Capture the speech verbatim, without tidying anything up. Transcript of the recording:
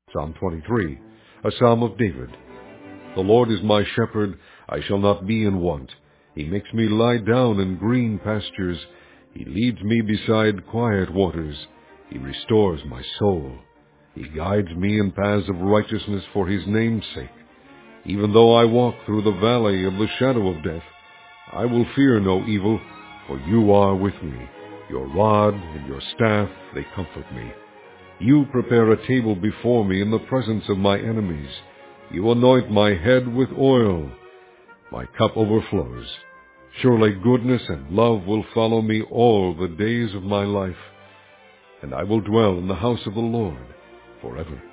Psalm twenty-three, a psalm of David. The Lord is my shepherd, I shall not be in want. He makes me lie down in green pastures. He leads me beside quiet waters. He restores my soul. He guides me in paths of righteousness for his name's sake. Even though I walk through the valley of the shadow of death, I will fear no evil, for you are with me. Your rod and your staff, they comfort me. You prepare a table before me in the presence of my enemies. You anoint my head with oil. My cup overflows. Surely goodness and love will follow me all the days of my life, and I will dwell in the house of the Lord forever.